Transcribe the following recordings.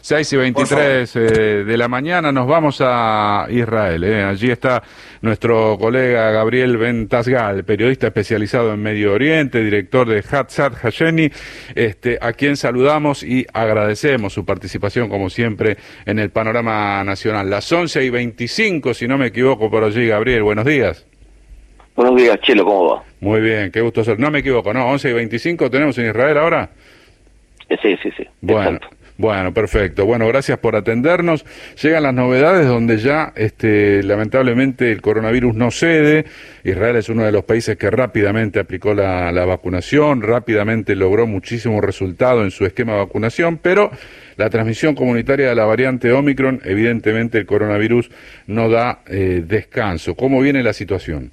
6:23 de la mañana, nos vamos a Israel. Allí está nuestro colega Gabriel Ben Tasgal, periodista especializado en Medio Oriente, director de Hatzat Hasheni, a quien saludamos y agradecemos su participación, como siempre, en el panorama nacional. Las 11:25, si no me equivoco, por allí. Gabriel, buenos días. Buenos días, Chelo, ¿cómo va? Muy bien, qué gusto ser. No me equivoco, ¿no? 11:25 tenemos en Israel ahora. Sí. Bueno. Exacto. Bueno, perfecto. Bueno, gracias por atendernos. Llegan las novedades donde ya, lamentablemente, el coronavirus no cede. Israel es uno de los países que rápidamente aplicó la vacunación, rápidamente logró muchísimo resultado en su esquema de vacunación, pero la transmisión comunitaria de la variante Omicron, evidentemente el coronavirus no da descanso. ¿Cómo viene la situación?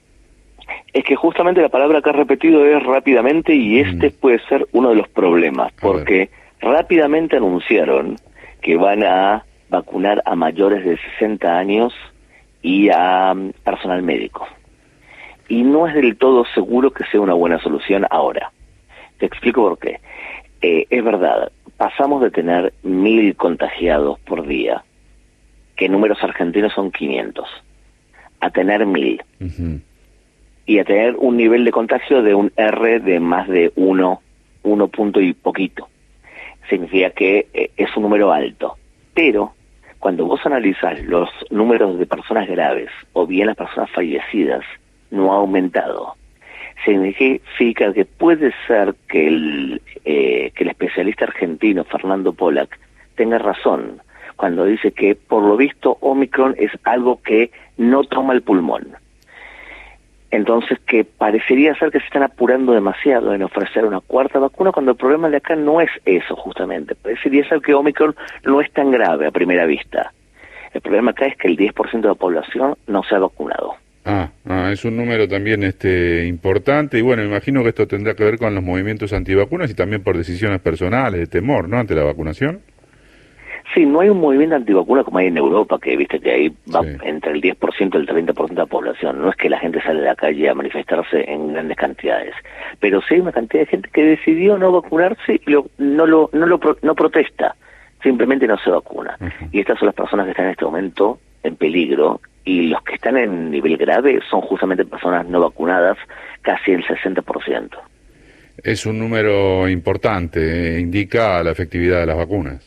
Es que justamente la palabra que has repetido es rápidamente y puede ser uno de los problemas, porque rápidamente anunciaron que van a vacunar a mayores de 60 años y a personal médico. Y no es del todo seguro que sea una buena solución ahora. Te explico por qué. Es verdad, pasamos de tener 1.000 contagiados por día, que en números argentinos son 500, a tener 1.000. Y a tener un nivel de contagio de un R de más de 1 punto y poquito. Significa que es un número alto. Pero cuando vos analizás los números de personas graves o bien las personas fallecidas, no ha aumentado. Significa que puede ser que el especialista argentino Fernando Pollack tenga razón cuando dice que por lo visto Omicron es algo que no toma el pulmón. Entonces, que parecería ser que se están apurando demasiado en ofrecer una cuarta vacuna, cuando el problema de acá no es eso, justamente. Parecería ser que Omicron no es tan grave a primera vista. El problema acá es que el 10% de la población no se ha vacunado. Es un número también importante, y bueno, imagino que esto tendrá que ver con los movimientos antivacunas y también por decisiones personales, de temor, ¿no?, ante la vacunación. Sí, no hay un movimiento antivacuna como hay en Europa, que viste que ahí va entre el 10% y el 30% de la población. No es que la gente sale a la calle a manifestarse en grandes cantidades, pero sí hay una cantidad de gente que decidió no vacunarse y no protesta, simplemente no se vacuna. Y estas son las personas que están en este momento en peligro, y los que están en nivel grave son justamente personas no vacunadas, casi el 60%. Es un número importante, indica la efectividad de las vacunas.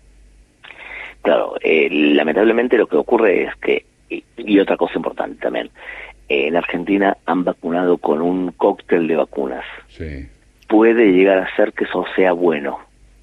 Claro, lamentablemente lo que ocurre es que, y otra cosa importante también, en Argentina han vacunado con un cóctel de vacunas. Sí. Puede llegar a ser que eso sea bueno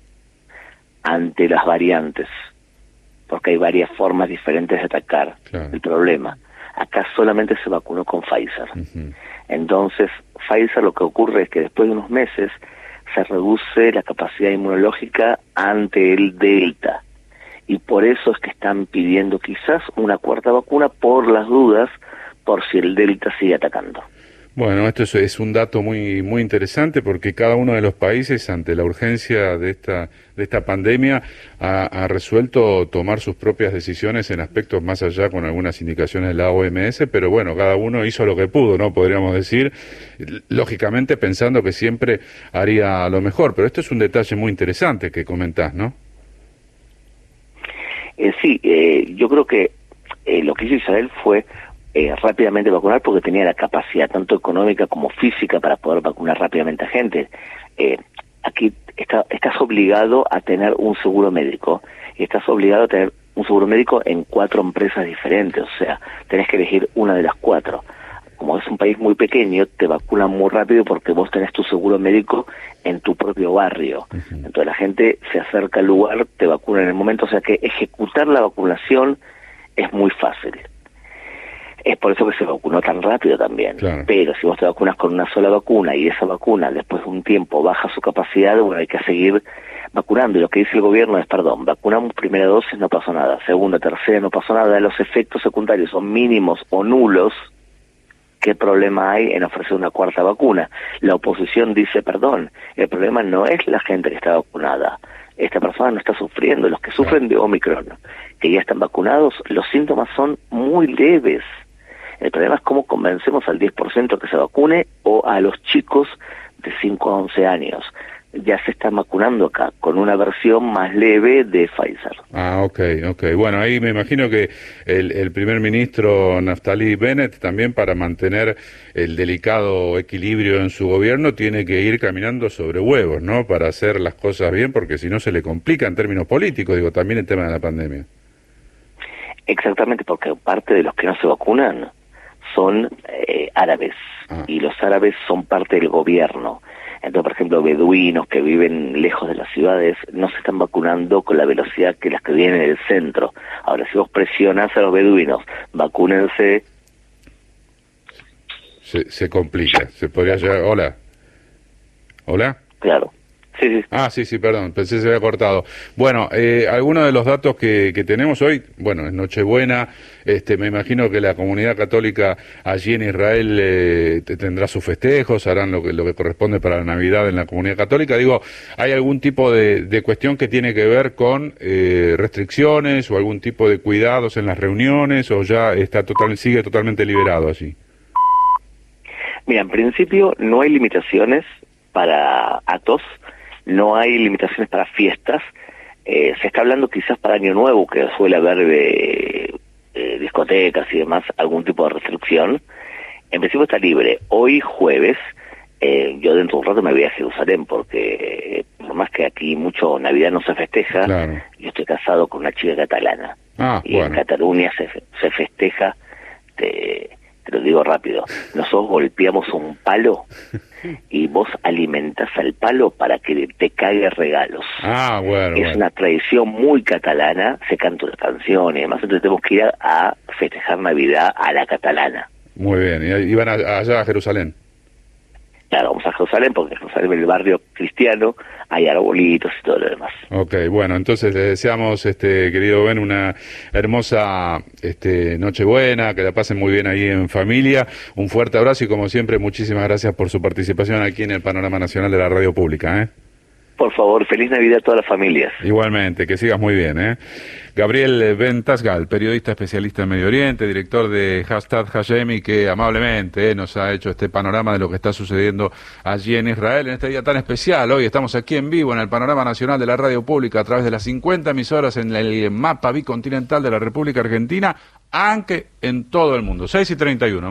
ante las variantes, porque hay varias formas diferentes de atacar el problema. Acá solamente se vacunó con Pfizer. Entonces, Pfizer, lo que ocurre es que después de unos meses se reduce la capacidad inmunológica ante el Delta. Y por eso es que están pidiendo quizás una cuarta vacuna por las dudas, por si el Delta sigue atacando. Bueno, esto es un dato muy muy interesante, porque cada uno de los países, ante la urgencia de esta pandemia, ha resuelto tomar sus propias decisiones en aspectos más allá, con algunas indicaciones de la OMS, pero bueno, cada uno hizo lo que pudo, ¿no?, podríamos decir, lógicamente pensando que siempre haría lo mejor. Pero esto es un detalle muy interesante que comentás, ¿no? Yo creo que lo que hizo Israel fue rápidamente vacunar, porque tenía la capacidad tanto económica como física para poder vacunar rápidamente a gente. Aquí estás obligado a tener un seguro médico, y estás obligado a tener un seguro médico en 4 empresas diferentes, o sea, tenés que elegir una de las 4. Como es un país muy pequeño, te vacunan muy rápido porque vos tenés tu seguro médico en tu propio barrio. Entonces la gente se acerca al lugar, te vacuna en el momento, o sea que ejecutar la vacunación es muy fácil. Es por eso que se vacunó tan rápido también. Pero si vos te vacunas con una sola vacuna y esa vacuna después de un tiempo baja su capacidad, bueno, hay que seguir vacunando. Y lo que dice el gobierno es, vacunamos primera dosis, no pasó nada, segunda, tercera, no pasó nada, los efectos secundarios son mínimos o nulos. ¿Qué problema hay en ofrecer una cuarta vacuna? La oposición dice, el problema no es la gente que está vacunada. Esta persona no está sufriendo. Los que sufren de Omicron, que ya están vacunados, los síntomas son muy leves. El problema es cómo convencemos al 10% que se vacune, o a los chicos de 5 a 11 años. ya se están vacunando acá, con una versión más leve de Pfizer. Ah, ok. Bueno, ahí me imagino que el primer ministro Naftali Bennett también, para mantener el delicado equilibrio en su gobierno, tiene que ir caminando sobre huevos, ¿no? Para hacer las cosas bien, porque si no se le complica en términos políticos, digo, también el tema de la pandemia. Exactamente, porque parte de los que no se vacunan son árabes, y los árabes son parte del gobierno. Entonces, por ejemplo, beduinos que viven lejos de las ciudades no se están vacunando con la velocidad que las que vienen del centro. Ahora, si vos presionás a los beduinos, vacúnense. Se complica, se podría llegar... ¿Hola? Claro. Sí. Sí, perdón, pensé que se había cortado. Bueno, algunos de los datos que tenemos hoy, bueno, es Nochebuena, me imagino que la comunidad católica allí en Israel tendrá sus festejos, harán lo que corresponde para la Navidad en la comunidad católica. Digo, ¿hay algún tipo de cuestión que tiene que ver con restricciones o algún tipo de cuidados en las reuniones, o ya sigue totalmente liberado allí? Mira, en principio no hay limitaciones para actos, no hay limitaciones para fiestas. Se está hablando quizás para Año Nuevo, que suele haber discotecas y demás, algún tipo de restricción. En principio está libre. Hoy jueves, yo dentro de un rato me voy a Jerusalén, porque por más que aquí mucho Navidad no se festeja, claro, yo estoy casado con una chica catalana. Y en Cataluña se festeja, te lo digo rápido, nosotros golpeamos un palo y vos alimentás al palo para que te caiga regalos. Es una tradición muy catalana, se canta una canción y demás, entonces tenemos que ir a festejar Navidad a la catalana. Muy bien, ¿y van allá a Jerusalén? Claro, vamos a Jerusalén, porque en Jerusalén, en el barrio cristiano, hay arbolitos y todo lo demás. Ok, bueno, entonces le deseamos, querido Ben, una hermosa Nochebuena, que la pasen muy bien ahí en familia. Un fuerte abrazo y, como siempre, muchísimas gracias por su participación aquí en el Panorama Nacional de la Radio Pública. Por favor, feliz Navidad a todas las familias. Igualmente, que sigas muy bien. Gabriel Ben Tasgal, periodista especialista en Medio Oriente, director de Hashtag Hashemi, que amablemente nos ha hecho este panorama de lo que está sucediendo allí en Israel en este día tan especial. Hoy estamos aquí en vivo en el Panorama Nacional de la Radio Pública a través de las 50 emisoras en el mapa bicontinental de la República Argentina, aunque en todo el mundo. 6:31.